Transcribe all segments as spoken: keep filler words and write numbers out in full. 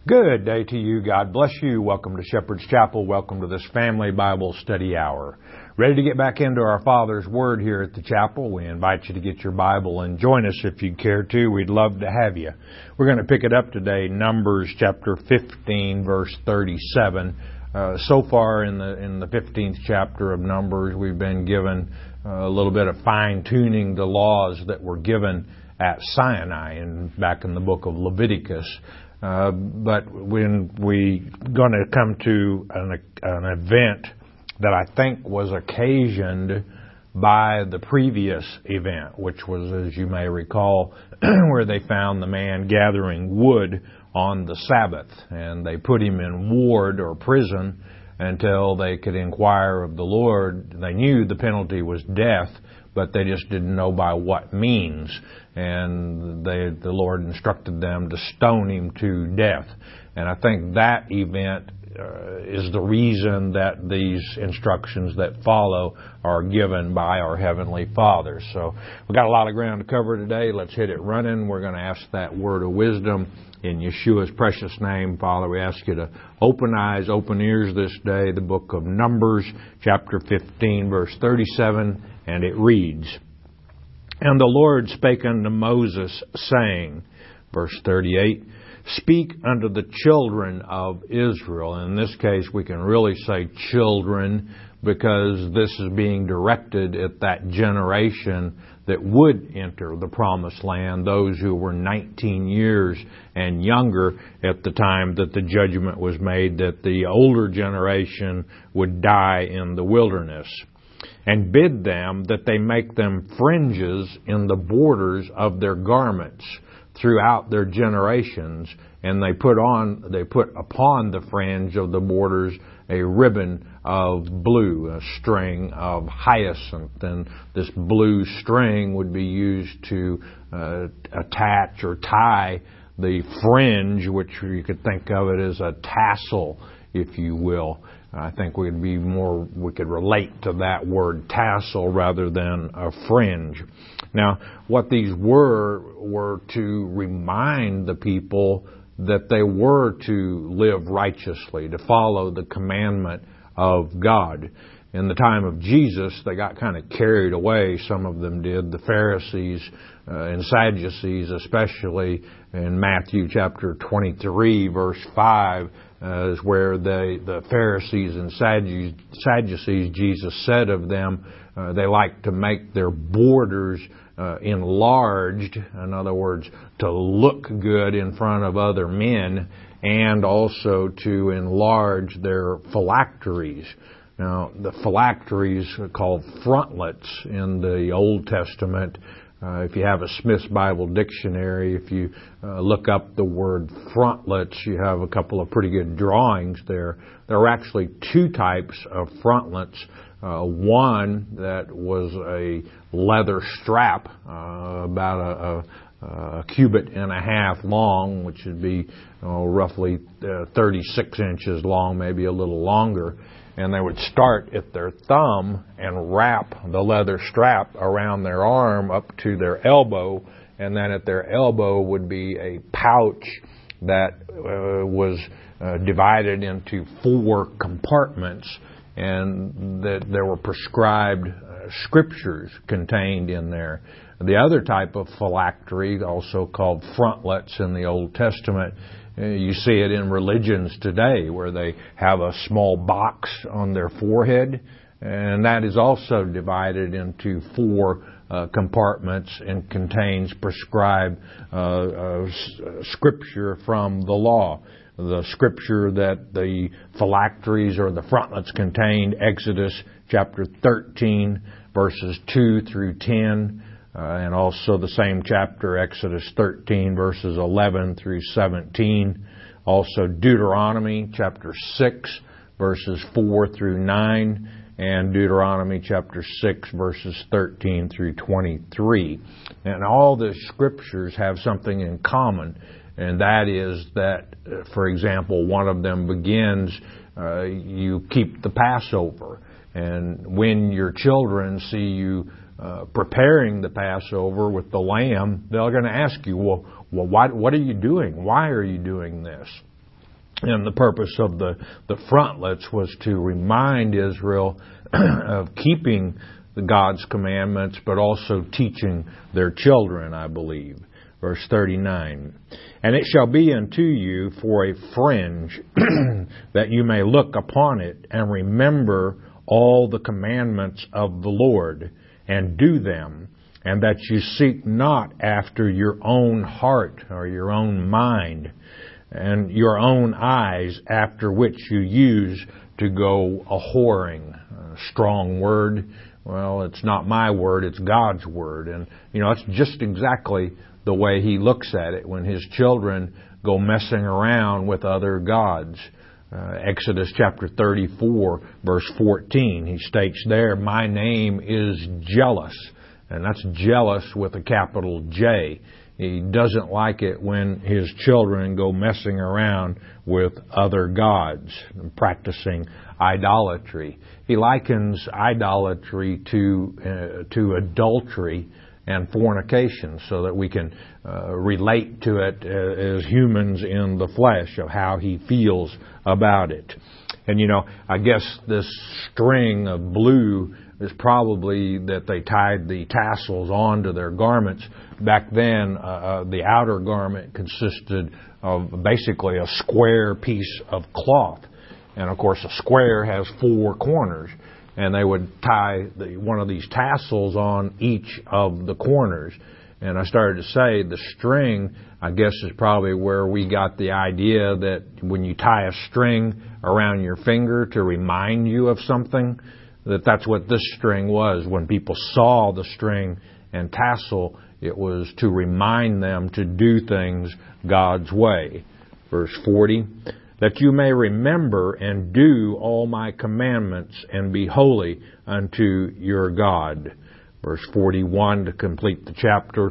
Good day to you. God bless you. Welcome to Shepherd's Chapel. Welcome to this Family Bible Study Hour. Ready to get back into our Father's Word here at the chapel? We invite you to get your Bible and join us if you care to. We'd love to have you. We're going to pick it up today, Numbers chapter fifteen, verse thirty-seven. Uh, so far in the in the fifteenth chapter of Numbers, we've been given uh, a little bit of fine-tuning the laws that were given at Sinai and back in the book of Leviticus. Uh, but when we going to come to an, an event that I think was occasioned by the previous event, which was, as you may recall, where they found the man gathering wood on the Sabbath, and they put him in ward or prison until they could inquire of the Lord. They knew the penalty was death, but they just didn't know by what means. And they, the Lord instructed them to stone him to death. And I think that event uh, is the reason that these instructions that follow are given by our Heavenly Father. So we've got a lot of ground to cover today. Let's hit it running. We're going to ask that word of wisdom in Yeshua's precious name. Father, we ask you to open eyes, open ears this day. The book of Numbers, chapter fifteen, verse thirty-seven, and it reads, "And the Lord spake unto Moses, saying," verse thirty-eight, "Speak unto the children of Israel." In this case, we can really say children, because this is being directed at that generation that would enter the promised land, those who were nineteen years and younger at the time that the judgment was made, that the older generation would die in the wilderness. "And bid them that they make them fringes in the borders of their garments throughout their generations, and they put on, they put upon the fringe of the borders a ribbon of blue, a string of hyacinth, and this blue string would be used to uh, attach or tie the fringe, which you could think of it as a tassel, if you will." I think we'd be more, we could relate to that word tassel rather than a fringe. Now, what these were, were to remind the people that they were to live righteously, to follow the commandment of God. In the time of Jesus, they got kind of carried away. Some of them did. The Pharisees uh, and Sadducees, especially in Matthew chapter twenty-three, verse five, uh, is where they, the Pharisees and Sadducees, Jesus said of them, uh, they like to make their borders uh, enlarged. In other words, to look good in front of other men, and also to enlarge their phylacteries. Now, the phylacteries are called frontlets in the Old Testament. Uh, if you have a Smith's Bible Dictionary, if you uh, look up the word frontlets, you have a couple of pretty good drawings there. There are actually two types of frontlets. Uh, one that was a leather strap, uh, about a, a, a cubit and a half long, which would be uh, roughly uh, thirty-six inches long, maybe a little longer. And they would start at their thumb and wrap the leather strap around their arm up to their elbow. And then at their elbow would be a pouch that uh, was uh, divided into four compartments, and that there were prescribed uh, scriptures contained in there. The other type of phylactery, also called frontlets in the Old Testament, you see it in religions today, where they have a small box on their forehead, and that is also divided into four uh, compartments and contains prescribed uh, uh, scripture from the law. The scripture that the phylacteries or the frontlets contained, Exodus chapter thirteen, verses two through ten, Uh, and also the same chapter, Exodus thirteen, verses eleven through seventeen. Also Deuteronomy chapter six, verses four through nine. And Deuteronomy chapter six, verses thirteen through twenty-three. And all the scriptures have something in common. And that is that, for example, one of them begins, uh, you keep the Passover. And when your children see you Uh, preparing the Passover with the lamb, they're going to ask you, well, well, what, what are you doing? Why are you doing this? And the purpose of the, the frontlets was to remind Israel of keeping the God's commandments, but also teaching their children, I believe. Verse thirty-nine, and it shall be unto you for a fringe, that you may look upon it and remember all the commandments of the Lord, and do them, and that you seek not after your own heart or your own mind, and your own eyes, after which you use to go a-whoring. A strong word. Well, it's not my word, it's God's word. And, you know, it's just exactly the way He looks at it when His children go messing around with other gods. Uh, Exodus chapter thirty-four, verse fourteen, He states there, my name is jealous. And that's jealous with a capital J. He doesn't like it when His children go messing around with other gods, practicing idolatry. He likens idolatry to uh, to adultery and fornication, so that we can uh, relate to it uh, as humans in the flesh, of how He feels about it. And, you know, I guess this string of blue is probably that they tied the tassels onto their garments. Back then, uh, uh, the outer garment consisted of basically a square piece of cloth. And, of course, a square has four corners. And they would tie the, one of these tassels on each of the corners. And I started to say the string, I guess, is probably where we got the idea that when you tie a string around your finger to remind you of something, that that's what this string was. When people saw the string and tassel, it was to remind them to do things God's way. Verse forty, that you may remember and do all my commandments and be holy unto your God. Verse forty-one, to complete the chapter,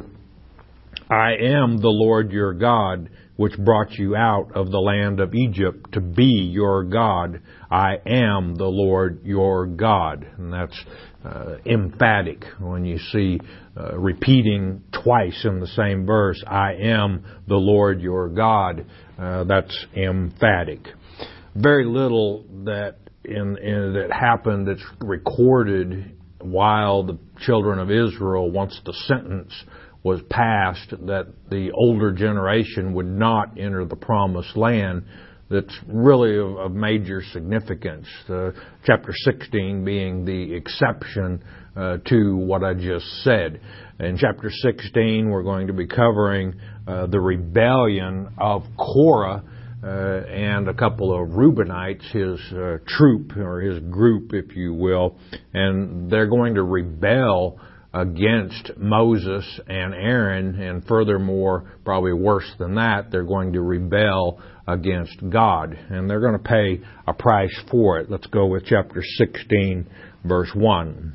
I am the Lord your God, which brought you out of the land of Egypt to be your God. I am the Lord your God. And that's uh, emphatic when you see uh, repeating twice in the same verse, I am the Lord your God. Uh, that's emphatic. Very little that in, in that happened that's recorded while the children of Israel, once the sentence was passed that the older generation would not enter the promised land, that's really of, of major significance. Uh, chapter sixteen being the exception uh, to what I just said. In chapter sixteen, we're going to be covering uh, the rebellion of Korah uh, and a couple of Reubenites, his uh, troop, or his group, if you will, and they're going to rebel against Moses and Aaron, and furthermore, probably worse than that, they're going to rebel against God, and they're going to pay a price for it. Let's go with chapter sixteen, verse one.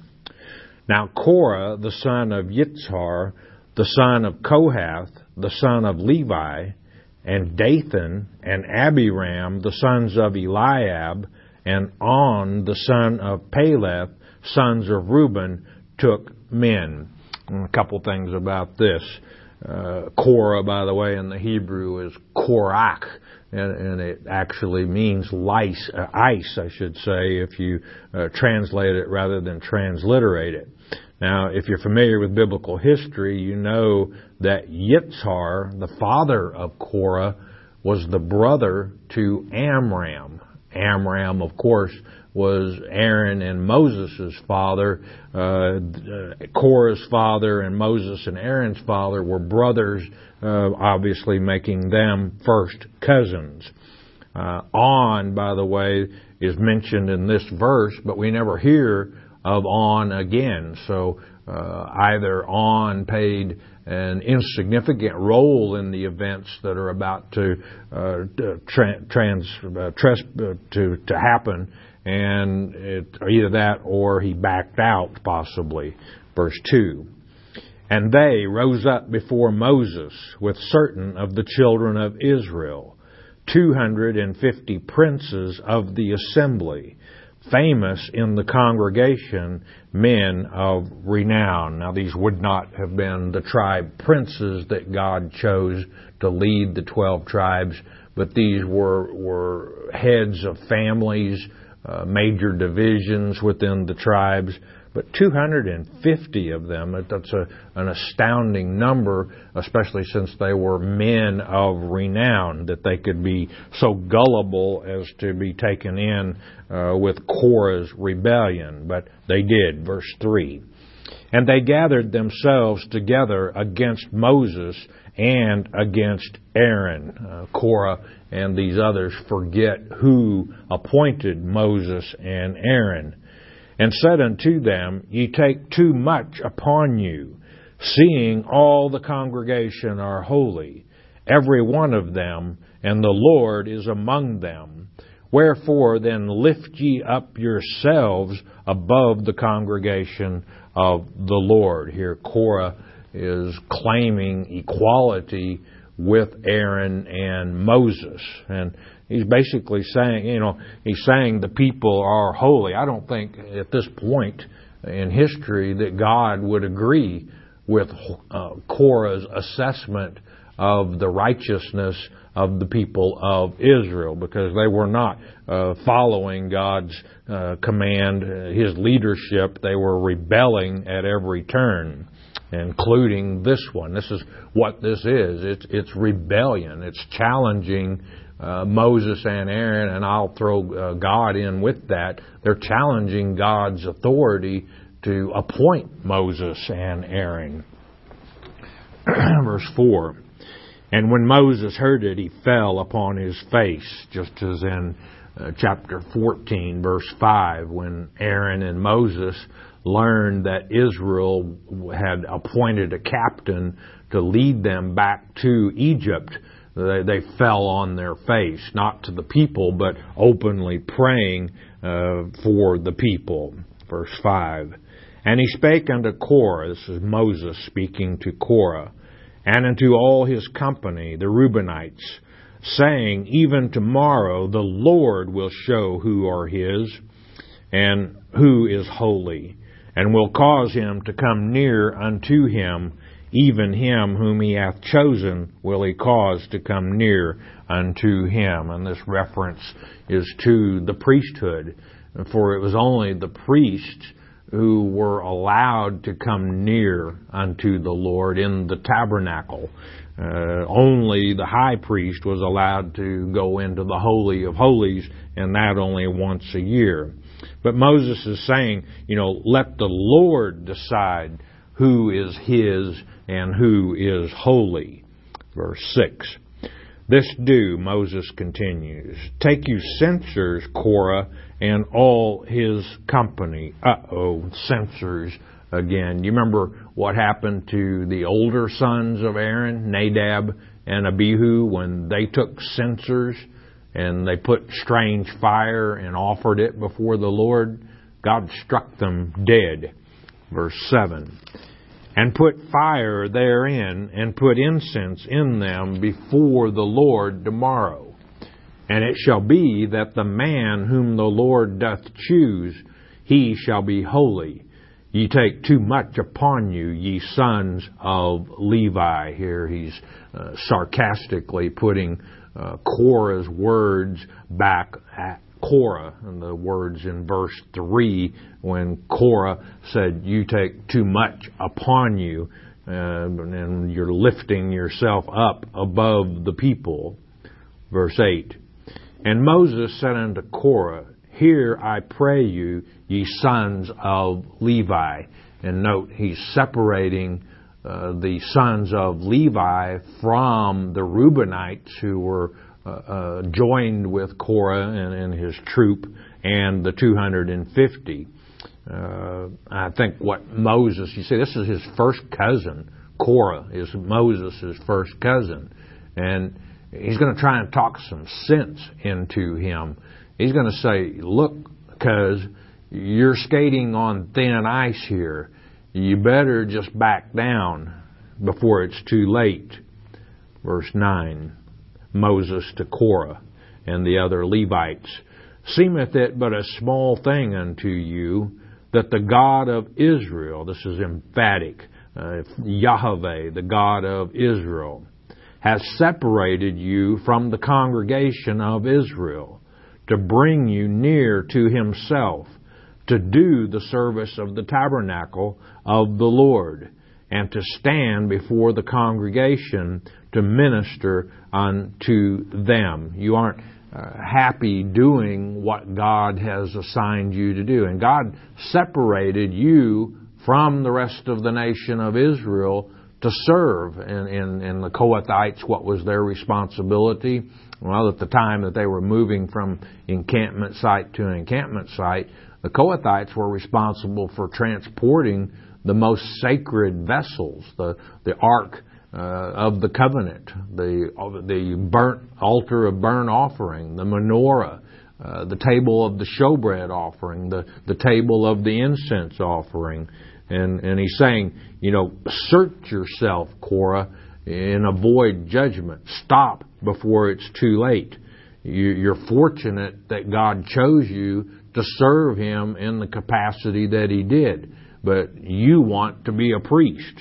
Now Korah, the son of Yitzhar, the son of Kohath, the son of Levi, and Dathan and Abiram, the sons of Eliab, and On, the son of Peleth, sons of Reuben, took men. And a couple things about this. Uh, Korah, by the way, in the Hebrew is Korach, and, and it actually means lice, uh, ice, I should say, if you uh, translate it rather than transliterate it. Now, if you're familiar with biblical history, you know that Yitzhar, the father of Korah, was the brother to Amram. Amram, of course, was Aaron and Moses' father. Uh, Korah's father and Moses and Aaron's father were brothers, uh, obviously making them first cousins. Uh, On, by the way, is mentioned in this verse, but we never hear of On again. So uh, either On paid an insignificant role in the events that are about to uh, tra- trans uh, tres- uh, to to happen, and it, either that or he backed out, possibly. Verse two. And they rose up before Moses with certain of the children of Israel, two hundred and fifty princes of the assembly, famous in the congregation, men of renown. Now, these would not have been the tribe princes that God chose to lead the twelve tribes, but these were, were heads of families, uh, major divisions within the tribes. But two hundred fifty of them, that's a, an astounding number, especially since they were men of renown, that they could be so gullible as to be taken in uh, with Korah's rebellion. But they did. Verse three. And they gathered themselves together against Moses and against Aaron. Uh, Korah and these others forget who appointed Moses and Aaron. And said unto them, Ye take too much upon you, seeing all the congregation are holy, every one of them, and the Lord is among them. Wherefore then lift ye up yourselves above the congregation of the Lord. Here Korah is claiming equality with Aaron and Moses. And he's basically saying, you know, he's saying the people are holy. I don't think at this point in history that God would agree with uh, Korah's assessment of the righteousness of the people of Israel, because they were not uh, following God's uh, command, uh, His leadership. They were rebelling at every turn, including this one. This is what this is. It's, it's rebellion. It's challenging uh, Moses and Aaron, and I'll throw uh, God in with that. They're challenging God's authority to appoint Moses and Aaron. Verse four. And when Moses heard it, he fell upon his face, just as in uh, chapter fourteen, verse five, when Aaron and Moses learned that Israel had appointed a captain to lead them back to Egypt. They, they fell on their face, not to the people, but openly praying uh, for the people. Verse five. And he spake unto Korah, this is Moses speaking to Korah, and unto all his company, the Reubenites, saying, Even tomorrow the Lord will show who are his, and who is holy, and will cause him to come near unto him, even him whom he hath chosen will he cause to come near unto him. And this reference is to the priesthood, for it was only the priests who were allowed to come near unto the Lord in the tabernacle. Uh, only the high priest was allowed to go into the Holy of Holies, and that only once a year. But Moses is saying, you know, let the Lord decide who is his and who is holy. Verse six. This do, Moses continues, take you censers, Korah, and all his company. Uh-oh, censers again. You remember what happened to the older sons of Aaron, Nadab and Abihu, when they took censers and they put strange fire and offered it before the Lord? God struck them dead. Verse seven. And put fire therein, and put incense in them before the Lord tomorrow. And it shall be that the man whom the Lord doth choose, he shall be holy. Ye take too much upon you, ye sons of Levi. Here he's uh, sarcastically putting uh, Korah's words back at Korah, and the words in verse three, when Korah said, you take too much upon you, uh, and you're lifting yourself up above the people. Verse eight. And Moses said unto Korah, Hear, I pray you, ye sons of Levi. And note, he's separating uh, the sons of Levi from the Reubenites, who were uh, uh, joined with Korah and, and his troop, and the two hundred fifty. Uh, I think what Moses, you see, this is his first cousin. Korah is Moses' first cousin. And he's going to try and talk some sense into him. He's going to say, look, cuz you're skating on thin ice here. You better just back down before it's too late. Verse nine, Moses to Korah and the other Levites, Seemeth it but a small thing unto you, that the God of Israel, this is emphatic, uh, Yahweh, the God of Israel, has separated you from the congregation of Israel, to bring you near to himself, to do the service of the tabernacle of the Lord, and to stand before the congregation to minister unto them. You aren't uh, happy doing what God has assigned you to do. And God separated you from the rest of the nation of Israel to serve. And in, in the Kohathites, what was their responsibility? Well, at the time that they were moving from encampment site to an encampment site, the Kohathites were responsible for transporting the most sacred vessels, the, the Ark uh, of the Covenant, the, the burnt altar of burnt offering, the menorah, uh, the table of the showbread offering, the, the table of the incense offering. And, and he's saying, you know, search yourself, Korah, and avoid judgment. Stop before it's too late. You, you're fortunate that God chose you to serve Him in the capacity that He did. But you want to be a priest.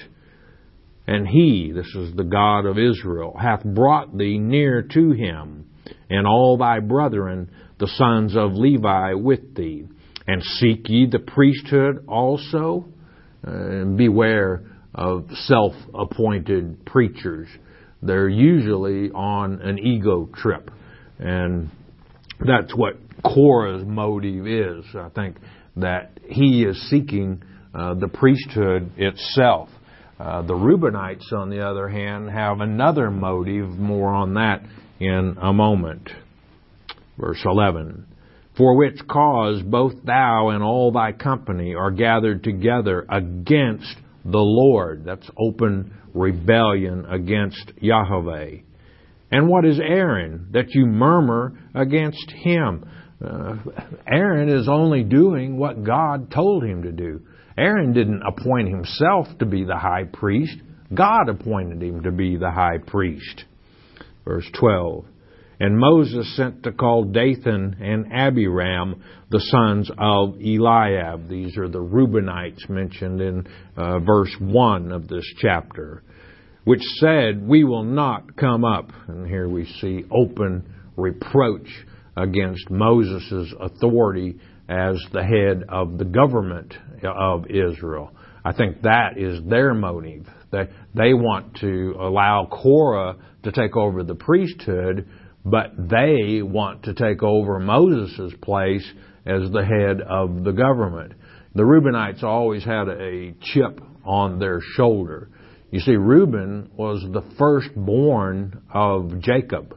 And He, this is the God of Israel, hath brought thee near to Him, and all thy brethren, the sons of Levi, with thee. And seek ye the priesthood also? Uh, and beware of self-appointed preachers. They're usually on an ego trip. And that's what Korah's motive is. I think that he is seeking uh, the priesthood itself. Uh, the Reubenites, on the other hand, have another motive. More on that in a moment. Verse eleven. For which cause both thou and all thy company are gathered together against the Lord. That's open rebellion against Yahweh. And what is Aaron, that you murmur against him? Uh, Aaron is only doing what God told him to do. Aaron didn't appoint himself to be the high priest. God appointed him to be the high priest. Verse twelve. And Moses sent to call Dathan and Abiram, the sons of Eliab. These are the Reubenites mentioned in uh, verse one of this chapter, which said, we will not come up. And here we see open reproach against Moses' authority as the head of the government of Israel. I think that is their motive. That they want to allow Korah to take over the priesthood, but they want to take over Moses' place as the head of the government. The Reubenites always had a chip on their shoulder. You see, Reuben was the firstborn of Jacob.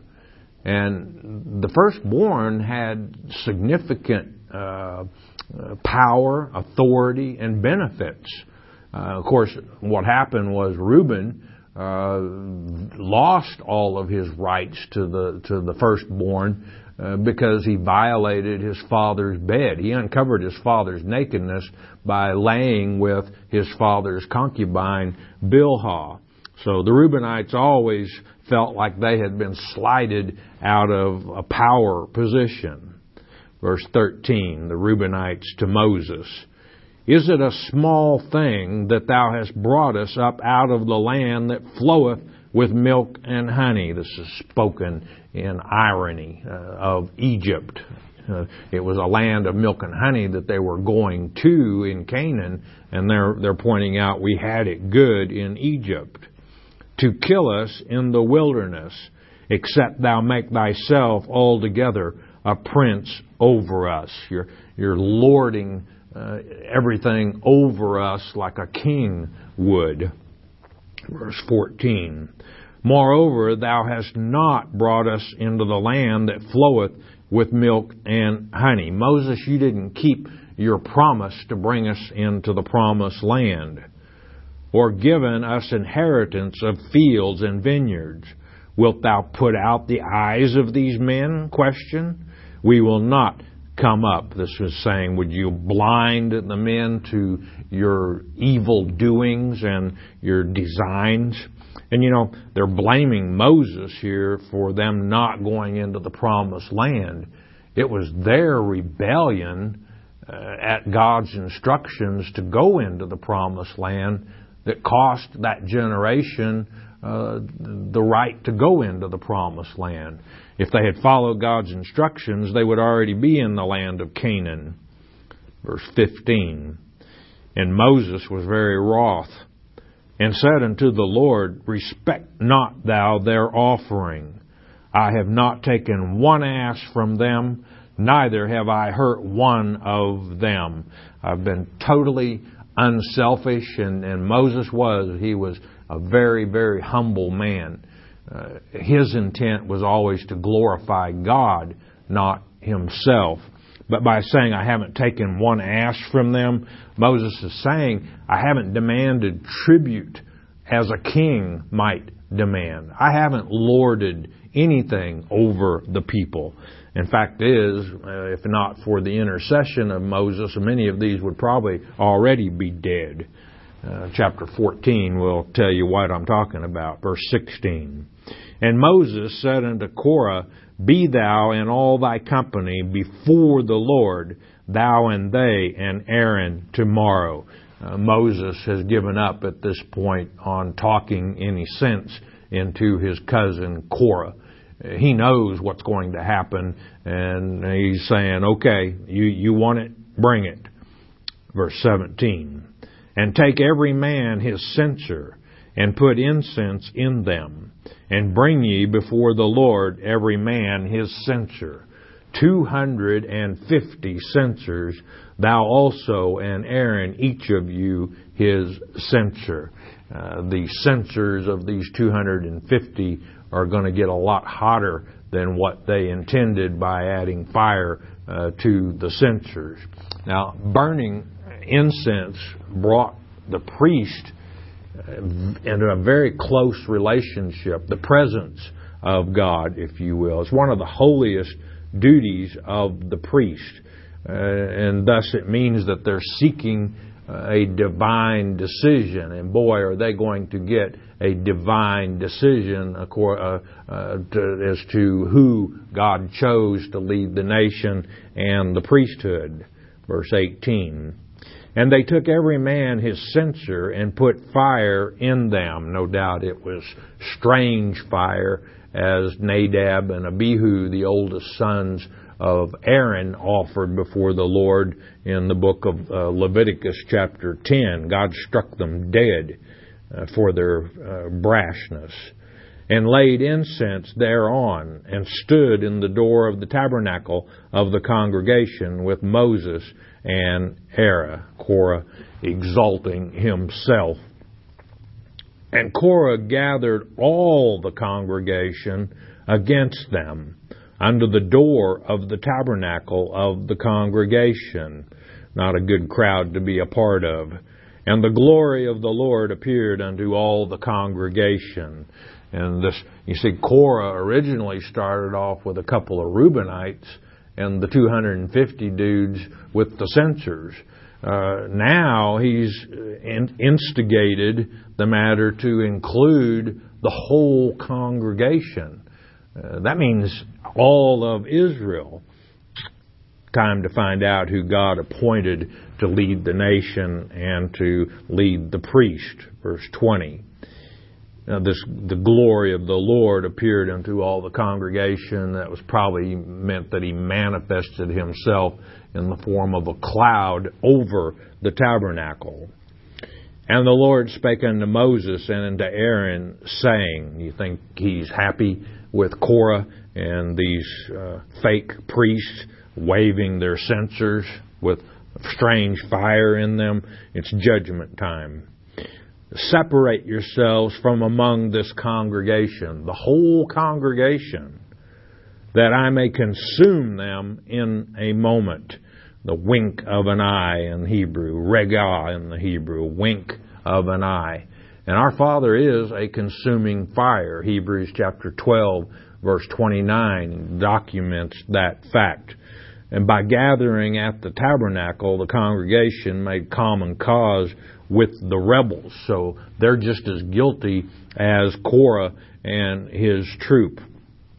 And the firstborn had significant uh, power, authority, and benefits. Uh, of course, what happened was Reuben Uh, lost all of his rights to the to the firstborn uh, because he violated his father's bed. He uncovered his father's nakedness by laying with his father's concubine Bilhah. So the Reubenites always felt like they had been slighted out of a power position. Verse thirteen, the Reubenites to Moses. Is it a small thing that thou hast brought us up out of the land that floweth with milk and honey? This is spoken in irony uh, of Egypt. Uh, it was a land of milk and honey that they were going to in Canaan, and they're, they're pointing out we had it good in Egypt. To kill us in the wilderness, except thou make thyself altogether a prince over us. You're, you're lording Uh, everything over us like a king would. Verse fourteen. Moreover, thou hast not brought us into the land that floweth with milk and honey. Moses, you didn't keep your promise to bring us into the promised land, or given us inheritance of fields and vineyards. Wilt thou put out the eyes of these men? Question. We will not come up. This was saying, would you blind the men to your evil doings and your designs? And you know, they're blaming Moses here for them not going into the promised land. It was their rebellion uh, at God's instructions to go into the promised land that cost that generation uh, the right to go into the promised land. If they had followed God's instructions, they would already be in the land of Canaan. Verse fifteen. And Moses was very wroth, and said unto the Lord, Respect not thou their offering. I have not taken one ass from them, neither have I hurt one of them. I've been totally unselfish, and, and Moses was. He was a very, very humble man. Uh, his intent was always to glorify God, not himself. But by saying, I haven't taken one ass from them, Moses is saying, I haven't demanded tribute as a king might demand. I haven't lorded anything over the people. In fact is, uh, if not for the intercession of Moses, many of these would probably already be dead. Uh, chapter fourteen will tell you what I'm talking about. Verse sixteen. And Moses said unto Korah, Be thou and all thy company before the Lord, thou and they and Aaron tomorrow. Uh, Moses has given up at this point on talking any sense into his cousin Korah. He knows what's going to happen, and he's saying, okay, you, you want it? Bring it. Verse seventeen. And take every man his censer, and put incense in them, and bring ye before the Lord every man his censer. Two hundred and fifty censers, thou also and Aaron, each of you his censer. Uh, the censers of these two hundred and fifty are going to get a lot hotter than what they intended by adding fire uh, to the censers. Now, burning incense brought the priest into a very close relationship, the presence of God, if you will. It's one of the holiest duties of the priest. Uh, and thus it means that they're seeking uh, a divine decision. And boy, are they going to get a divine decision uh, uh, to, as to who God chose to lead the nation and the priesthood. Verse eighteen. And they took every man his censer and put fire in them. No doubt it was strange fire, as Nadab and Abihu, the oldest sons of Aaron, offered before the Lord in the book of uh, Leviticus chapter ten. God struck them dead uh, for their uh, brashness, and laid incense thereon, and stood in the door of the tabernacle of the congregation with Moses and Aaron, Korah exalting himself. And Korah gathered all the congregation against them under the door of the tabernacle of the congregation. Not a good crowd to be a part of. And the glory of the Lord appeared unto all the congregation. And this, you see, Korah originally started off with a couple of Reubenites and the two hundred fifty dudes with the censers. Uh, now he's in, instigated the matter to include the whole congregation. Uh, that means all of Israel. Time to find out who God appointed to lead the nation and to lead the priest. Verse twenty. Now this, the glory of the Lord appeared unto all the congregation. That was probably meant that he manifested himself in the form of a cloud over the tabernacle. And the Lord spake unto Moses and unto Aaron, saying, you think he's happy with Korah and these uh, fake priests waving their censers with strange fire in them? It's judgment time. Separate yourselves from among this congregation, the whole congregation, that I may consume them in a moment. The wink of an eye in Hebrew, regah in the Hebrew, wink of an eye. And our Father is a consuming fire. Hebrews chapter twelve, verse twenty-nine documents that fact. And by gathering at the tabernacle, the congregation made common cause with the rebels. So they're just as guilty as Korah and his troop.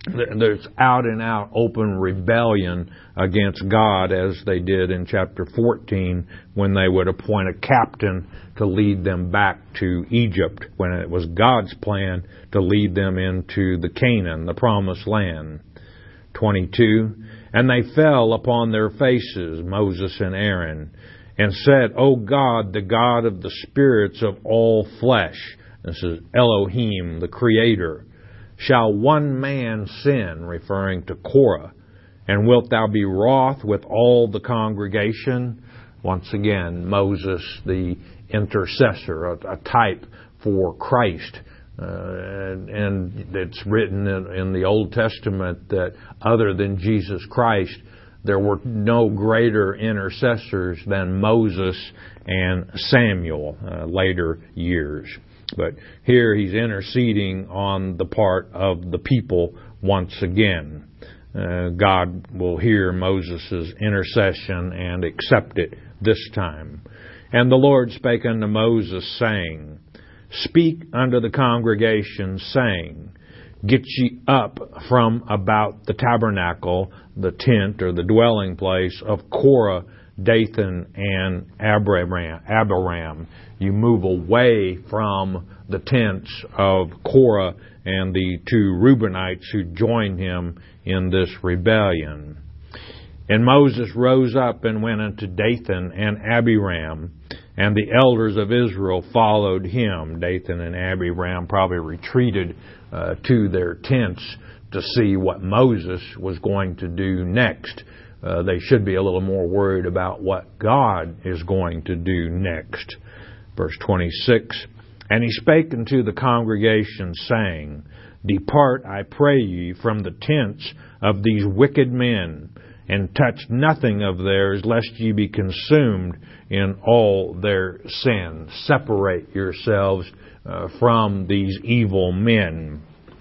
there's out and out open rebellion against God, as they did in chapter fourteen when they would appoint a captain to lead them back to Egypt when it was God's plan to lead them into the Canaan, the promised land. twenty-two, and they fell upon their faces, Moses and Aaron, and said, O God, the God of the spirits of all flesh, this is Elohim, the Creator, shall one man sin, referring to Korah, and wilt thou be wroth with all the congregation? Once again, Moses, the intercessor, a, a type for Christ. Uh, and, and it's written in, in the Old Testament that other than Jesus Christ, there were no greater intercessors than Moses and Samuel, uh, later years. But here he's interceding on the part of the people once again. Uh, God will hear Moses' intercession and accept it this time. And the Lord spake unto Moses, saying, Speak unto the congregation, saying, Get ye up from about the tabernacle, the tent or the dwelling place of Korah, Dathan, and Abiram. Abiram. You move away from the tents of Korah and the two Reubenites who joined him in this rebellion. And Moses rose up and went unto Dathan and Abiram, and the elders of Israel followed him. Dathan and Abiram probably retreated uh, to their tents to see what Moses was going to do next. Uh, they should be a little more worried about what God is going to do next. Verse twenty-six, And he spake unto the congregation, saying, Depart, I pray ye, from the tents of these wicked men, and touch nothing of theirs, lest ye be consumed in all their sins. Separate yourselves uh, from these evil men.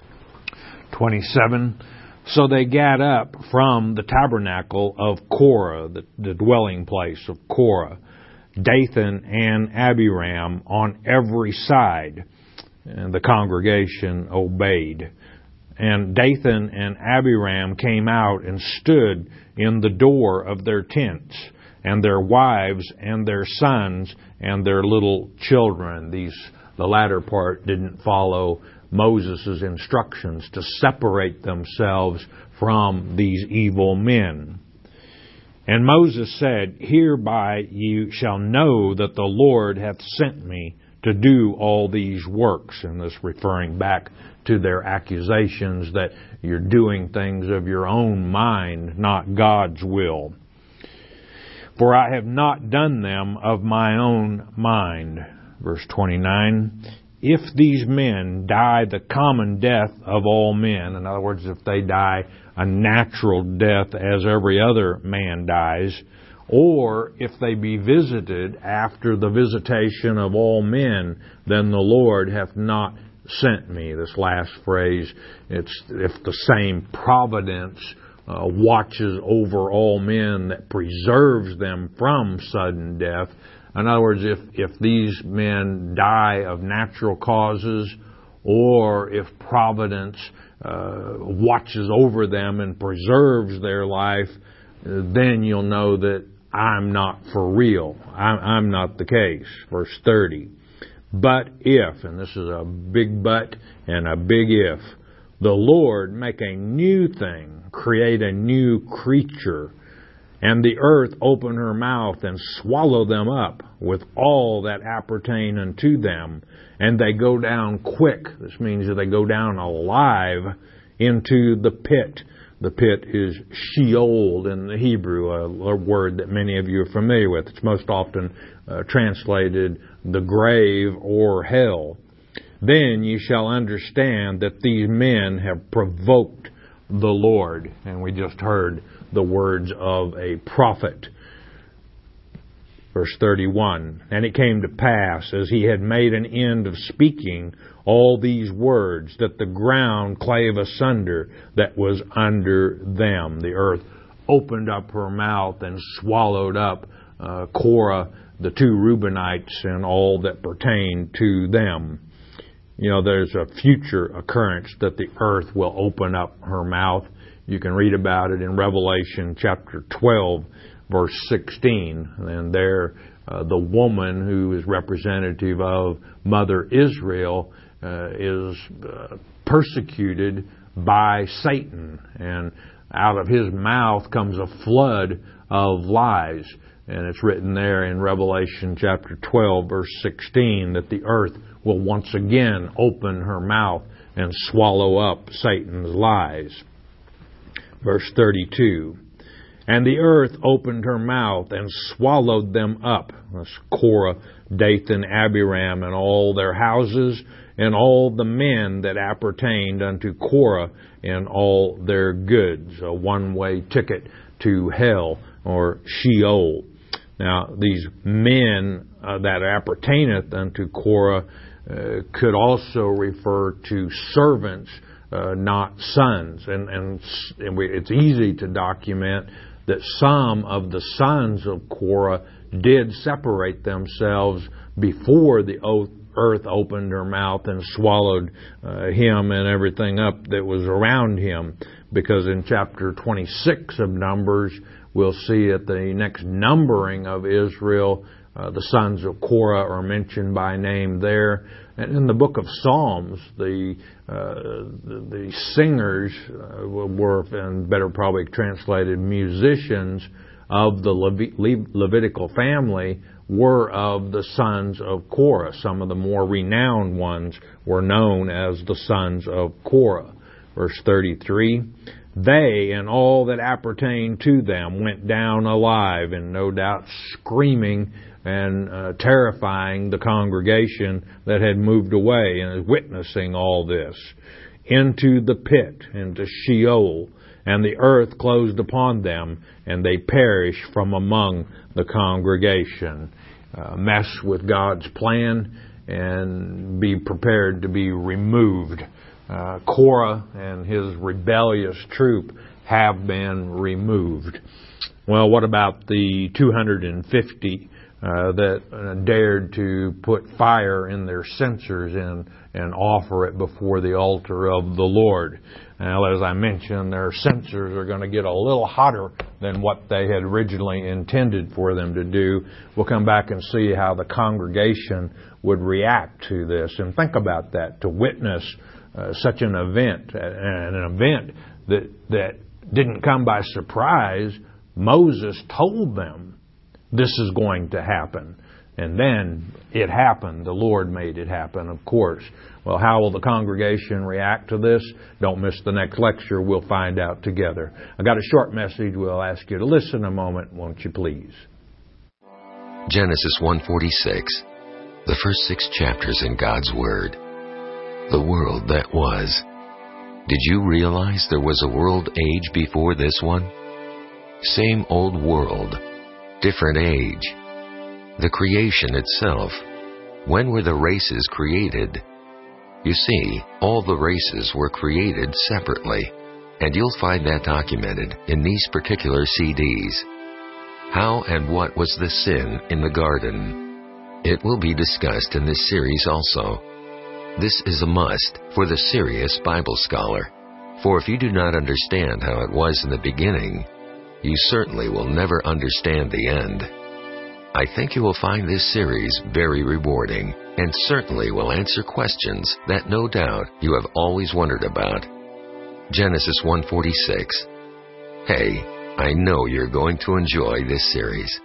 twenty-seven, So they gat up from the tabernacle of Korah, the, the dwelling place of Korah, Dathan and Abiram on every side. And the congregation obeyed. And Dathan and Abiram came out and stood in the door of their tents, and their wives and their sons and their little children. These, the latter part didn't follow Moses' instructions to separate themselves from these evil men. And Moses said, Hereby you shall know that the Lord hath sent me to do all these works. And this referring back to their accusations that you're doing things of your own mind, not God's will. For I have not done them of my own mind. Verse twenty-nine, If these men die the common death of all men, in other words, if they die a natural death as every other man dies, or if they be visited after the visitation of all men, then the Lord hath not sent me. This last phrase, it's if the same providence uh, watches over all men that preserves them from sudden death. In other words, if, if these men die of natural causes, or if providence uh, watches over them and preserves their life, uh, then you'll know that I'm not for real. I'm, I'm not the case. Verse thirty. But if, and this is a big but and a big if, the Lord make a new thing, create a new creature, and the earth open her mouth and swallow them up with all that appertain unto them, and they go down quick. This means that they go down alive into the pit. The pit is Sheol in the Hebrew, a, a word that many of you are familiar with. It's most often uh, translated the grave or hell. Then ye shall understand that these men have provoked the Lord. And we just heard the words of a prophet. Verse thirty-one, And it came to pass, as he had made an end of speaking all these words, that the ground clave asunder that was under them. The earth opened up her mouth and swallowed up uh, Korah, the two Reubenites, and all that pertained to them. you know, there's a future occurrence that the earth will open up her mouth. You can read about it in Revelation chapter twelve, verse sixteen. And there, uh, the woman who is representative of Mother Israel uh, is uh, persecuted by Satan. And out of his mouth comes a flood of lies. And it's written there in Revelation chapter twelve, verse sixteen, that the earth will once again open her mouth and swallow up Satan's lies. Verse thirty-two, and the earth opened her mouth and swallowed them up. That's Korah, Dathan, Abiram, and all their houses, and all the men that appertained unto Korah, and all their goods. A one-way ticket to hell, or Sheol. Now, these men uh, that appertaineth unto Korah uh, could also refer to servants, uh, not sons. And, and, and we, it's easy to document that some of the sons of Korah did separate themselves before the earth opened her mouth and swallowed uh, him and everything up that was around him. Because in chapter twenty-six of Numbers, we'll see at the next numbering of Israel, uh, the sons of Korah are mentioned by name there. And in the book of Psalms, the uh, the, the singers uh, were, and better probably translated, musicians of the Levi- Levitical family were of the sons of Korah. Some of the more renowned ones were known as the sons of Korah. Verse thirty-three, they and all that appertained to them went down alive, and no doubt screaming and uh, terrifying the congregation that had moved away and is witnessing all this, into the pit, into Sheol, and the earth closed upon them, and they perished from among the congregation. Uh, mess with God's plan and be prepared to be removed. Uh, Korah and his rebellious troop have been removed. Well, what about the two hundred fifty uh, that uh, dared to put fire in their censers and, and offer it before the altar of the Lord? Now, as I mentioned, their censers are going to get a little hotter than what they had originally intended for them to do. We'll come back and see how the congregation would react to this. And think about that, to witness uh, such an event, an event that, that didn't come by surprise. Moses told them this is going to happen. And then it happened. The Lord made it happen, of course. Well, how will the congregation react to this? Don't miss the next lecture. We'll find out together. I got a short message. We'll ask you to listen a moment, won't you please? Genesis one forty-six, the first six chapters in God's Word. The world that was. Did you realize there was a world age before this one? Same old world, different age. The creation itself. When were the races created? You see, all the races were created separately, and you'll find that documented in these particular C Ds. How and what was the sin in the garden? It will be discussed in this series also. This is a must for the serious Bible scholar, for if you do not understand how it was in the beginning, you certainly will never understand the end. I think you will find this series very rewarding and certainly will answer questions that no doubt you have always wondered about. Genesis one forty-six. Hey, I know you're going to enjoy this series.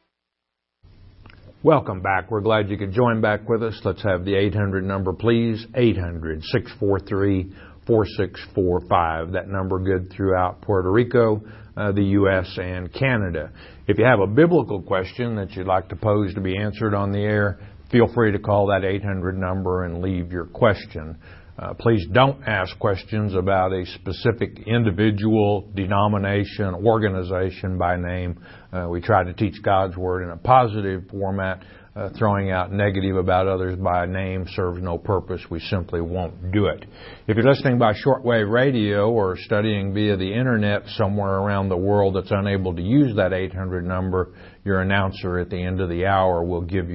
Welcome back. We're glad you could join back with us. Let's have the eight hundred number, please. eight hundred, six four three, four six four five. That number good throughout Puerto Rico, uh, the U S, and Canada. If you have a biblical question that you'd like to pose to be answered on the air, feel free to call that eight hundred number and leave your question. Uh, please don't ask questions about a specific individual, denomination, organization by name. Uh, we try to teach God's Word in a positive format. Uh, throwing out negative about others by name serves no purpose. We simply won't do it. If you're listening by shortwave radio or studying via the Internet somewhere around the world that's unable to use that eight hundred number, your announcer at the end of the hour will give you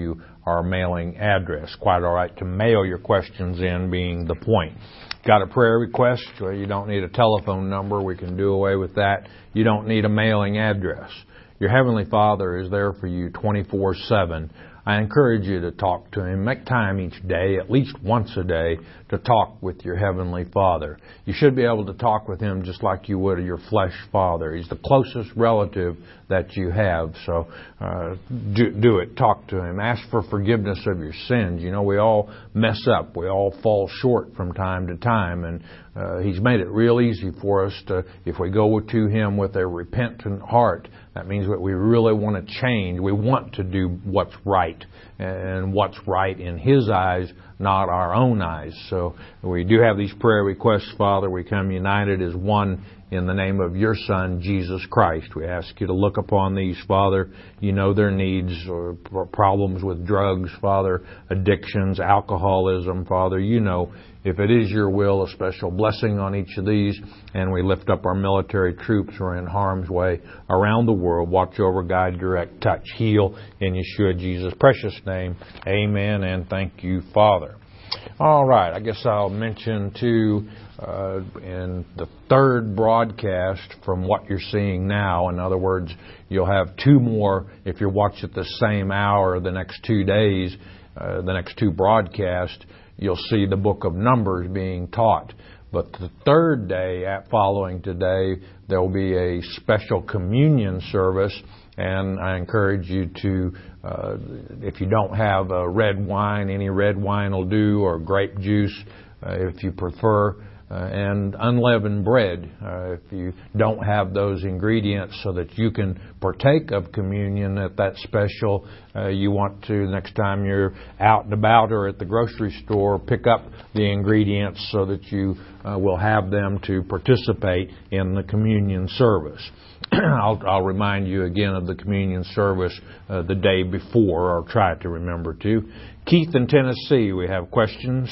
our mailing address. Quite all right to mail your questions in, being the point. Got a prayer request? Well, you don't need a telephone number. We can do away with that. You don't need a mailing address. Your Heavenly Father is there for you twenty-four seven. I encourage you to talk to Him. Make time each day, at least once a day, to talk with your Heavenly Father. You should be able to talk with Him just like you would your flesh father. He's the closest relative that you have. So uh, do, do it. Talk to Him. Ask for forgiveness of your sins. You know, we all mess up. We all fall short from time to time. And uh, He's made it real easy for us to, if we go to Him with a repentant heart, that means that we really want to change. We want to do what's right, and what's right in His eyes, not our own eyes. So we do have these prayer requests, Father. We come united as one in the name of your Son, Jesus Christ. We ask you to look upon these, Father. You know their needs or problems with drugs, Father, addictions, alcoholism, Father. You know, if it is your will, a special blessing on each of these. And we lift up our military troops who are in harm's way around the world. Watch over, guide, direct, touch, heal in Yeshua Jesus' precious name. Amen, and thank you, Father. All right, I guess I'll mention too, uh, in the third broadcast from what you're seeing now. In other words, you'll have two more if you watch at the same hour the next two days, uh, the next two broadcasts. You'll see the book of Numbers being taught. But the third day, at following today, there will be a special communion service. And I encourage you to, uh, if you don't have a red wine, any red wine will do, or grape juice uh, if you prefer, uh, and unleavened bread uh, if you don't have those ingredients, so that you can partake of communion at that special. Uh, you want to, next time you're out and about or at the grocery store, pick up the ingredients so that you uh, will have them to participate in the communion service. I'll, I'll remind you again of the communion service uh, the day before, or try to remember to. Keith in Tennessee, we have questions.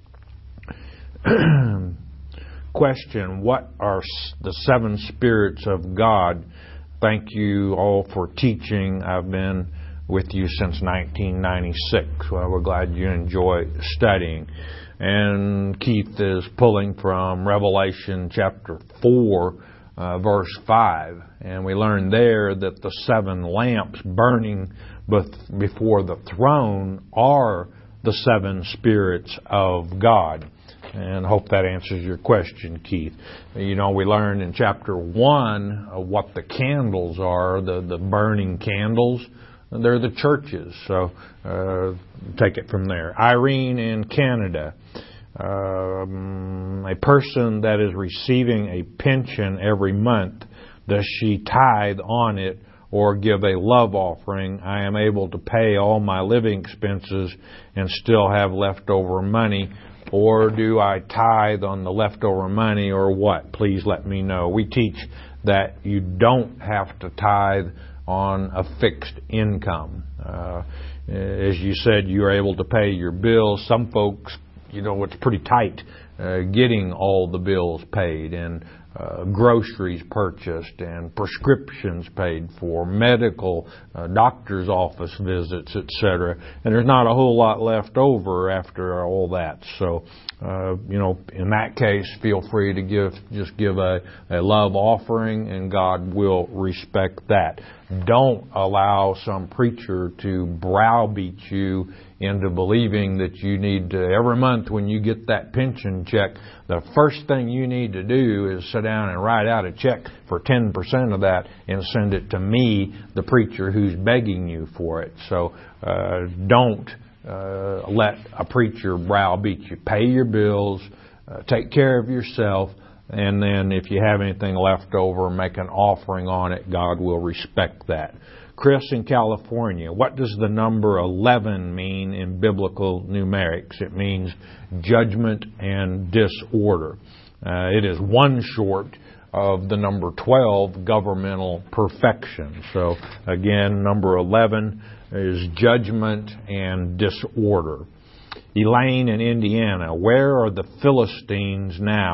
Question, what are the seven spirits of God? Thank you all for teaching. I've been with you since nineteen ninety-six. Well, we're glad you enjoy studying. And Keith is pulling from Revelation chapter four, uh, verse five. And we learn there that the seven lamps burning before the throne are the seven spirits of God. And I hope that answers your question, Keith. You know, we learned in chapter one uh, what the candles are, the, the burning candles. They're the churches. So uh, take it from there. Irene in Canada. Um, a person that is receiving a pension every month, does she tithe on it or give a love offering? I am able to pay all my living expenses and still have leftover money. Or do I tithe on the leftover money, or what? Please let me know. We teach that you don't have to tithe on a fixed income. Uh, as you said, you're able to pay your bills. Some folks, you know, it's pretty tight uh, getting all the bills paid, and uh, groceries purchased, and prescriptions paid for, medical, uh, doctor's office visits, et cetera. And there's not a whole lot left over after all that. So, uh, you know, in that case, feel free to give, just give a, a love offering, and God will respect that. Don't allow some preacher to browbeat you into believing that you need to, every month when you get that pension check, the first thing you need to do is sit down and write out a check for ten percent of that and send it to me, the preacher who's begging you for it. So uh, don't uh, let a preacher browbeat you. Pay your bills, uh, take care of yourself, and then if you have anything left over, make an offering on it. God will respect that. Chris in California, what does the number eleven mean in biblical numerics? It means judgment and disorder. Uh, it is one short of the number twelve, governmental perfection. So again, number eleven is judgment and disorder. Elaine in Indiana, where are the Philistines now?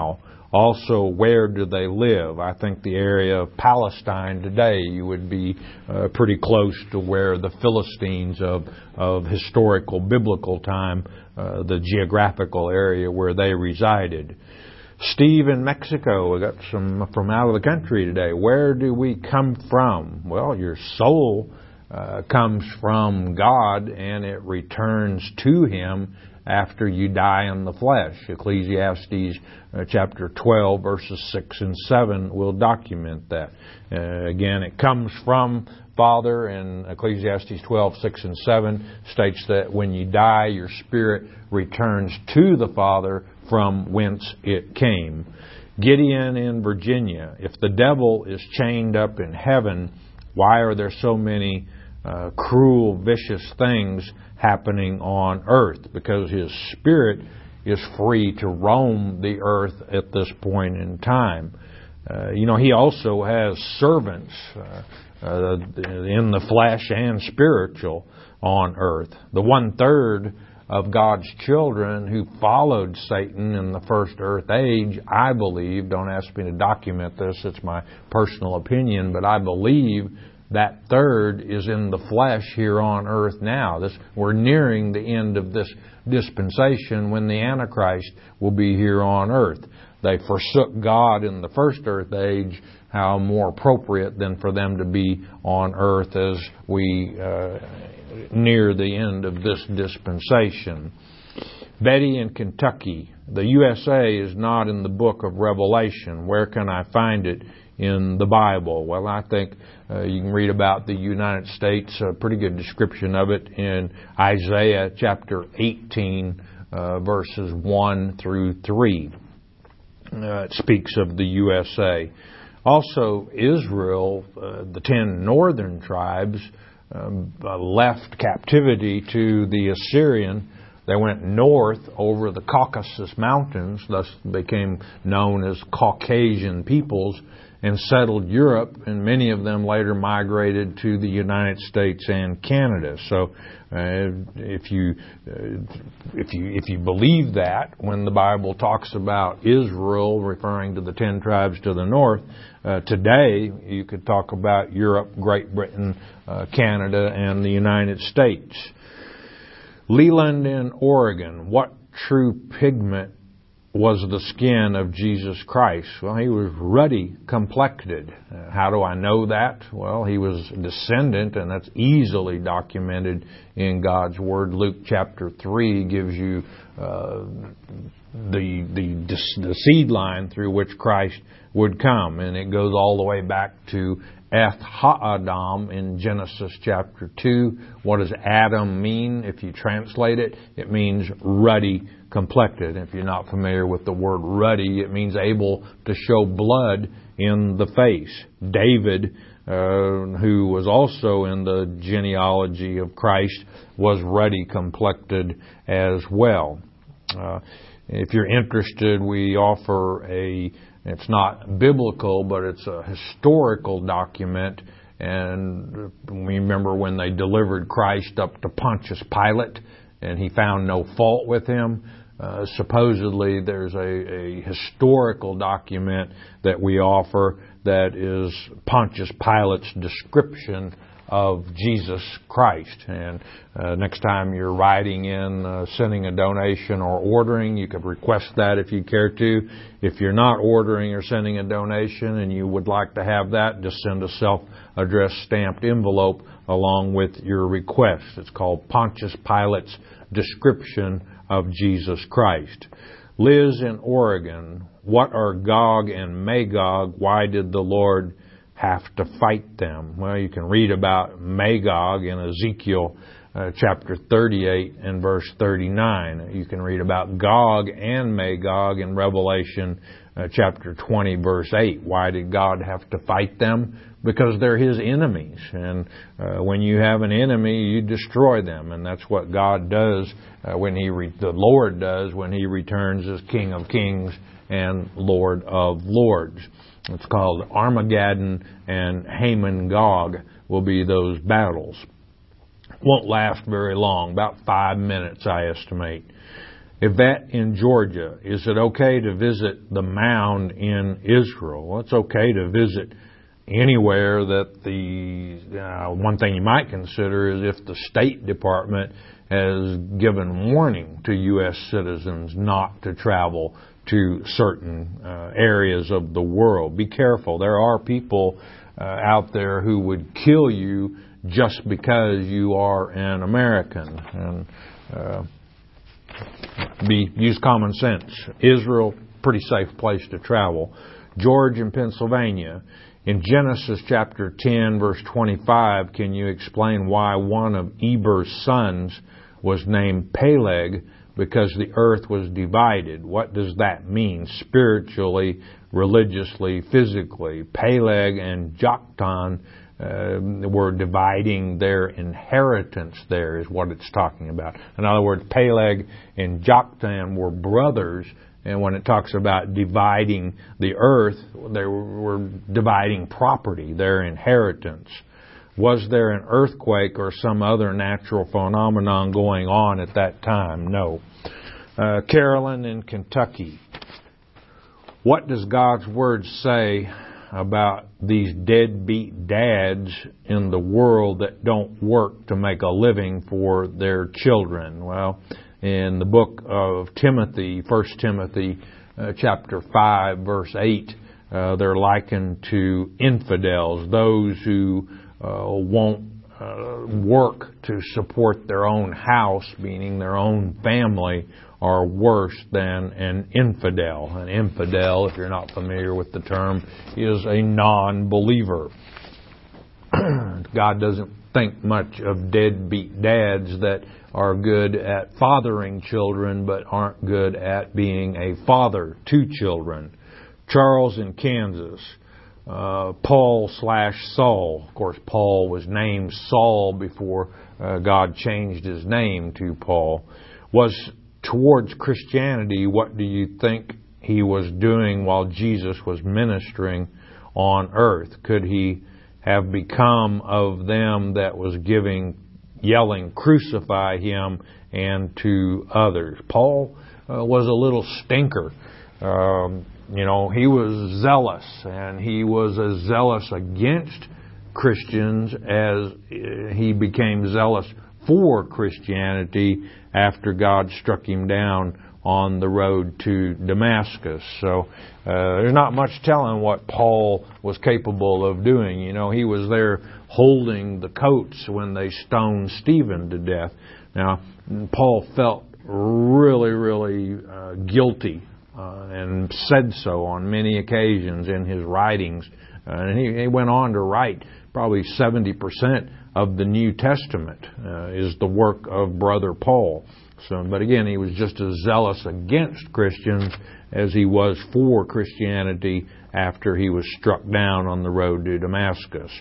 Also, where do they live? I think the area of Palestine today, you would be uh, pretty close to where the Philistines of, of historical biblical time, uh, the geographical area where they resided. Steve in Mexico, we got some from out of the country today. Where do we come from? Well, your soul uh, comes from God, and it returns to Him after you die in the flesh. Ecclesiastes uh, chapter twelve, verses six and seven will document that. Uh, again, it comes from Father, and Ecclesiastes twelve, six and seven states that when you die, your spirit returns to the Father from whence it came. Gideon in Virginia, if the devil is chained up in heaven, why are there so many uh, cruel, vicious things happening on earth? Because his spirit is free to roam the earth at this point in time. Uh, you know, he also has servants uh, uh, in the flesh and spiritual on earth. The one-third of God's children who followed Satan in the first earth age, I believe, don't ask me to document this, it's my personal opinion, but I believe that third is in the flesh here on earth now. This, we're nearing the end of this dispensation when the Antichrist will be here on earth. They forsook God in the first earth age. How more appropriate than for them to be on earth as we uh, near the end of this dispensation. Betty in Kentucky, the U S A is not in the book of Revelation. Where can I find it in the Bible? Well, I think uh, you can read about the United States, a pretty good description of it in Isaiah chapter eighteen, uh, verses one through three. Uh, it speaks of the U S A. Also, Israel, uh, the ten northern tribes, um, uh, left captivity to the Assyrian. They went north over the Caucasus Mountains, thus became known as Caucasian peoples, and settled Europe, and many of them later migrated to the United States and Canada. So, uh, if you uh, if you if you believe that, when the Bible talks about Israel referring to the ten tribes to the north, uh, today you could talk about Europe, Great Britain, uh, Canada, and the United States. Leland in Oregon, what true pigment was the skin of Jesus Christ? Well, he was ruddy complected. Uh, how do I know that? Well, he was a descendant, and that's easily documented in God's Word. Luke chapter three gives you uh, the, the the seed line through which Christ would come, and it goes all the way back to Eth Ha'adam in Genesis chapter two. What does Adam mean? If you translate it, it means ruddy complected. If you're not familiar with the word ruddy, it means able to show blood in the face. David, uh, who was also in the genealogy of Christ, was ruddy complected as well. Uh, if you're interested, we offer a It's not biblical, but it's a historical document. And we remember when they delivered Christ up to Pontius Pilate, and he found no fault with him. Uh, supposedly, there's a, a historical document that we offer that is Pontius Pilate's description of Jesus Christ. And uh, next time you're writing in, uh, sending a donation or ordering, you could request that if you care to. If you're not ordering or sending a donation and you would like to have that, just send a self-addressed stamped envelope along with your request. It's called Pontius Pilate's Description of Jesus Christ. Liz in Oregon, what are Gog and Magog? Why did the Lord have to fight them? Well, you can read about Magog in Ezekiel uh, chapter thirty-eight and verse thirty-nine. You can read about Gog and Magog in Revelation uh, chapter twenty, verse eight. Why did God have to fight them? Because they're His enemies. And uh, when you have an enemy, you destroy them. And that's what God does uh, when He, re- the Lord does when He returns as King of Kings and Lord of Lords. It's called Armageddon, and Haman Gog will be those battles. Won't last very long, about five minutes, I estimate. Yvette in Georgia, is it okay to visit the mound in Israel? Well, it's okay to visit anywhere that the, uh, one thing you might consider is if the State Department has given warning to U S citizens not to travel to certain uh, areas of the world. Be careful. There are people uh, out there who would kill you just because you are an American. And uh, be use common sense. Israel, pretty safe place to travel. George in Pennsylvania. In Genesis chapter ten, verse twenty-five, can you explain why one of Eber's sons was named Peleg? Because the earth was divided. What does that mean spiritually, religiously, physically? Peleg and Joktan uh, were dividing their inheritance there is what it's talking about. In other words, Peleg and Joktan were brothers, and when it talks about dividing the earth, they were dividing property, their inheritance. Was there an earthquake or some other natural phenomenon going on at that time? No. Uh, Carolyn in Kentucky. What does God's Word say about these deadbeat dads in the world that don't work to make a living for their children? Well, in the book of Timothy, First Timothy uh, chapter five, verse eight, uh, they're likened to infidels, those who Uh, won't uh, work to support their own house, meaning their own family, are worse than an infidel. An infidel, if you're not familiar with the term, is a non-believer. God doesn't think much of deadbeat dads that are good at fathering children but aren't good at being a father to children. Charles in Kansas. Uh, Paul slash Saul. Of course, Paul was named Saul before uh, God changed his name to Paul. Was towards Christianity. What do you think he was doing while Jesus was ministering on earth? Could he have become of them that was giving, yelling, crucify him, and to others? Paul uh, was a little stinker. Um, You know, he was zealous, and he was as zealous against Christians as he became zealous for Christianity after God struck him down on the road to Damascus. So uh, there's not much telling what Paul was capable of doing. You know, he was there holding the coats when they stoned Stephen to death. Now, Paul felt really, really uh, guilty. Uh, and said so on many occasions in his writings. Uh, and he, he went on to write probably seventy percent of the New Testament uh, is the work of Brother Paul. So, but again, he was just as zealous against Christians as he was for Christianity after he was struck down on the road to Damascus.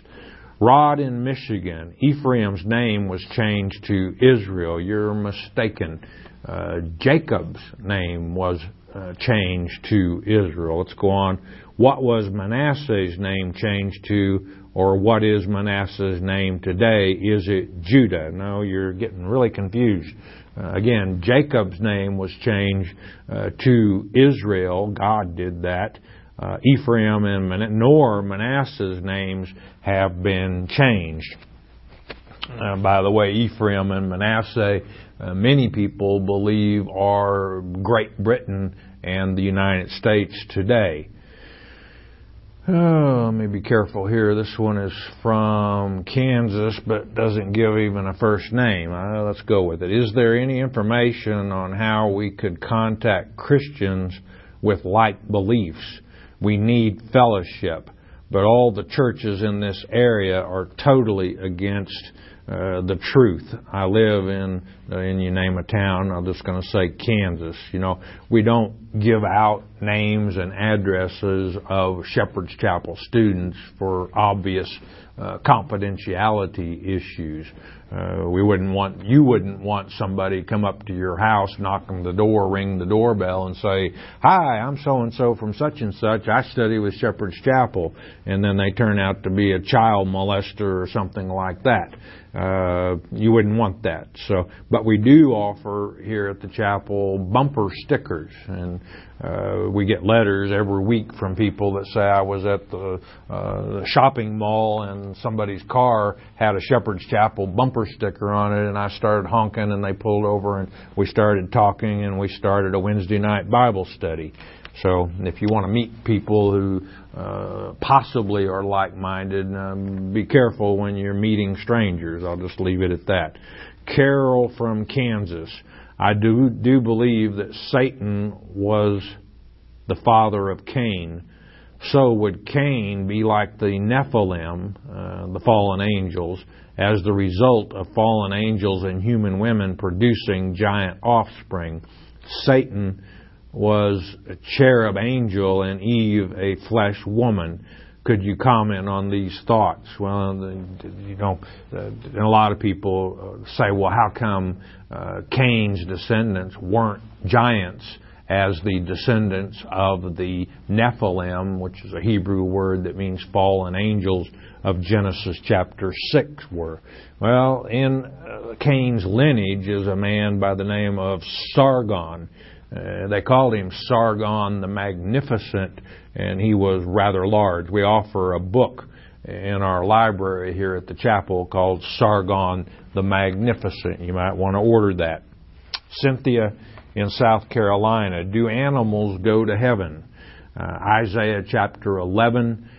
Rod in Michigan. Ephraim's name was changed to Israel. You're mistaken. Uh, Jacob's name was Uh, changed to Israel. Let's go on. What was Manasseh's name changed to, or what is Manasseh's name today? Is it Judah? No, you're getting really confused. Uh, again, Jacob's name was changed uh, to Israel. God did that. Uh, Ephraim and Man- nor Manasseh's names have been changed. Uh, by the way, Ephraim and Manasseh, uh, many people believe are Great Britain and the United States today. Oh, let me be careful here. This one is from Kansas, but doesn't give even a first name. Uh, let's go with it. Is there any information on how we could contact Christians with like beliefs? We need fellowship, but all the churches in this area are totally against Uh, the truth. I live in, uh, in you name a town, I'm just going to say Kansas. You know, we don't give out names and addresses of Shepherd's Chapel students for obvious uh, confidentiality issues. Uh, we wouldn't want, you wouldn't want somebody come up to your house, knock on the door, ring the doorbell and say, "Hi, I'm so-and-so from such and such. I study with Shepherd's Chapel." And then they turn out to be a child molester or something like that. Uh, you wouldn't want that. So, but we do offer here at the chapel bumper stickers, and uh, we get letters every week from people that say, I was at the, uh, the shopping mall and somebody's car had a Shepherd's Chapel bumper sticker on it, and I started honking and they pulled over and we started talking and we started a Wednesday night Bible study. So if you want to meet people who uh, possibly are like-minded, um, be careful when you're meeting strangers. I'll just leave it at that. Carol from Kansas. I do, do believe that Satan was the father of Cain. So would Cain be like the Nephilim, uh, the fallen angels, as the result of fallen angels and human women producing giant offspring? Satan was a cherub angel and Eve a flesh woman. Could you comment on these thoughts? Well, you know, a lot of people say, well, how come uh, Cain's descendants weren't giants as the descendants of the Nephilim, which is a Hebrew word that means fallen angels of Genesis chapter six were? Well, in uh, Cain's lineage is a man by the name of Sargon. Uh, they called him Sargon the Magnificent, and he was rather large. We offer a book in our library here at the chapel called Sargon the Magnificent. You might want to order that. Cynthia in South Carolina, do animals go to heaven? Uh, Isaiah chapter eleven,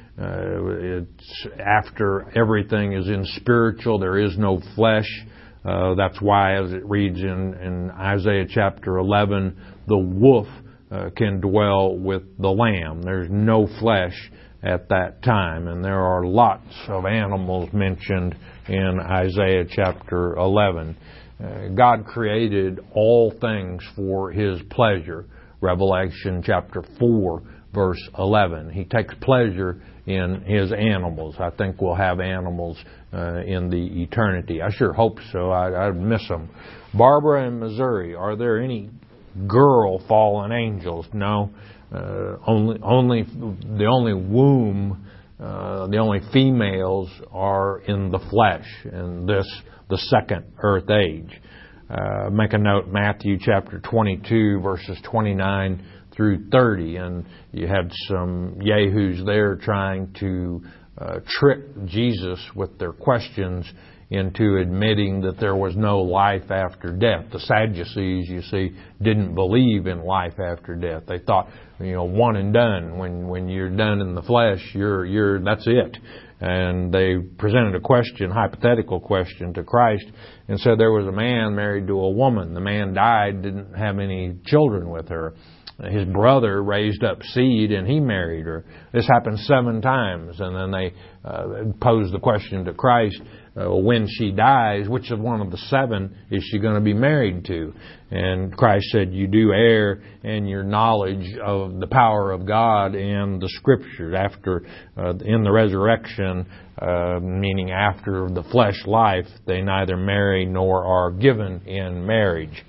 uh, it's after everything is in spiritual, there is no flesh. Uh, that's why, as it reads in, in Isaiah chapter eleven, the wolf uh, can dwell with the lamb. There's no flesh at that time, and there are lots of animals mentioned in Isaiah chapter eleven. Uh, God created all things for His pleasure. Revelation chapter four, verse eleven. He takes pleasure in His animals. I think we'll have animals uh, in the eternity. I sure hope so. I, I'd miss them. Barbara in Missouri, are there any girl fallen angels? No. Uh, only, only the only womb, uh, the only females are in the flesh in this, the second earth age. Uh, make a note, Matthew chapter twenty-two, verses twenty-nine through thirty, and you had some yahoos there trying to uh, trick Jesus with their questions into admitting that there was no life after death. The Sadducees, you see, didn't believe in life after death. They thought, you know, one and done. When when you're done in the flesh, you're you're that's it. And they presented a question, hypothetical question, to Christ, and said there was a man married to a woman. The man died, didn't have any children with her. His brother raised up seed and he married her. This happened seven times. And then they uh, posed the question to Christ, uh, when she dies, which of one of the seven is she going to be married to? And Christ said, you do err in your knowledge of the power of God and the Scriptures. After, uh, in the resurrection, uh, meaning after the flesh life, they neither marry nor are given in marriage.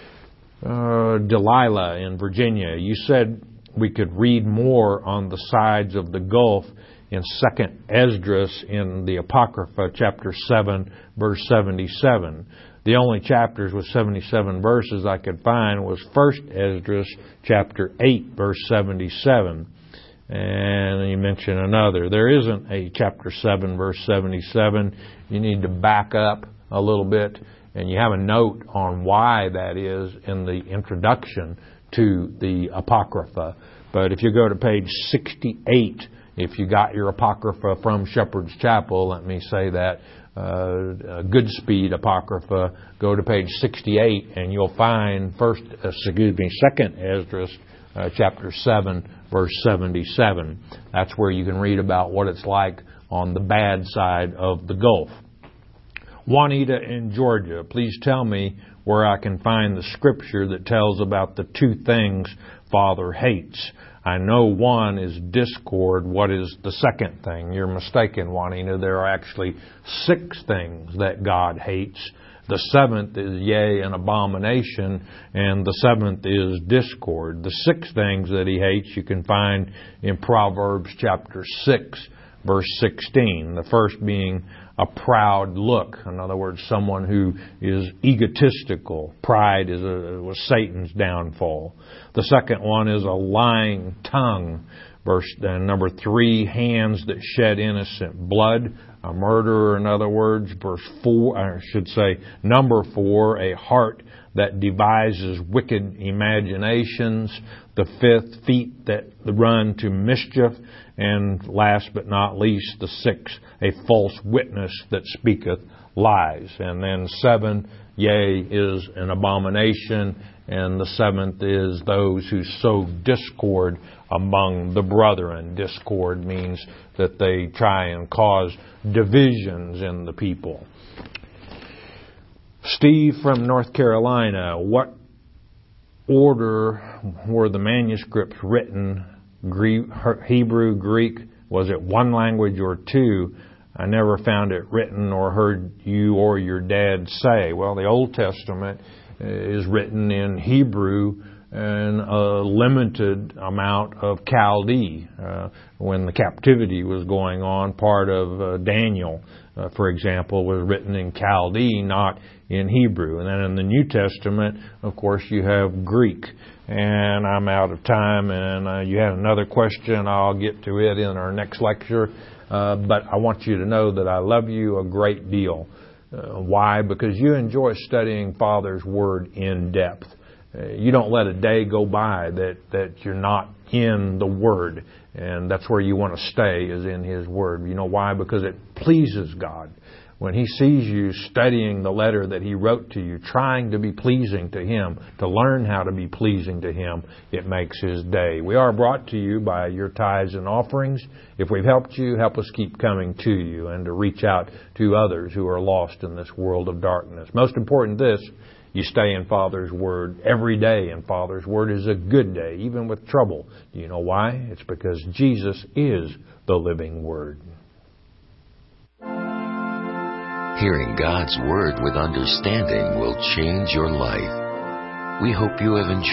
Uh, Delilah in Virginia, you said we could read more on the sides of the gulf in Second Esdras in the Apocrypha, chapter seven, verse seventy-seven. The only chapters with seventy-seven verses I could find was First Esdras, chapter eight, verse seventy-seven. And you mentioned another. There isn't a chapter seven, verse seventy-seven. You need to back up a little bit. And you have a note on why that is in the introduction to the Apocrypha. But if you go to page sixty-eight, if you got your Apocrypha from Shepherd's Chapel, let me say that, uh, Goodspeed Apocrypha, go to page sixty-eight and you'll find first, uh, excuse me, Second Esdras, uh, chapter seven, verse seventy-seven. That's where you can read about what it's like on the bad side of the Gulf. Juanita in Georgia, please tell me where I can find the scripture that tells about the two things Father hates. I know one is discord. What is the second thing? You're mistaken, Juanita. There are actually six things that God hates. The seventh is yea, an abomination, and the seventh is discord. The six things that He hates you can find in Proverbs chapter six, verse sixteen. The first being a proud look. In other words, someone who is egotistical. Pride is a, was Satan's downfall. The second one is a lying tongue. Verse uh, number three, hands that shed innocent blood. A murderer, in other words. Verse four, I should say, number four, a heart that devises wicked imaginations. The fifth, feet that run to mischief. And last but not least, the sixth, a false witness that speaketh lies. And then seven, yea, is an abomination. And the seventh is those who sow discord among the brethren. Discord means that they try and cause divisions in the people. Steve from North Carolina, what order were the manuscripts written? Greek, Hebrew, Greek, was it one language or two? I never found it written or heard you or your dad say. Well, the Old Testament is written in Hebrew and a limited amount of Chaldee. Uh, when the captivity was going on, part of uh, Daniel, uh, for example, was written in Chaldee, not in Hebrew. And then in the New Testament, of course, you have Greek. And I'm out of time, and uh, you had another question. I'll get to it in our next lecture. Uh, but I want you to know that I love you a great deal. Uh, why? Because you enjoy studying Father's Word in depth. Uh, you don't let a day go by that, that you're not in the Word. And that's where you want to stay, is in His Word. You know why? Because it pleases God. When He sees you studying the letter that He wrote to you, trying to be pleasing to Him, to learn how to be pleasing to Him, it makes His day. We are brought to you by your tithes and offerings. If we've helped you, help us keep coming to you and to reach out to others who are lost in this world of darkness. Most important this, you stay in Father's Word every day, and Father's Word is a good day, even with trouble. Do you know why? It's because Jesus is the living Word. Hearing God's Word with understanding will change your life. We hope you have enjoyed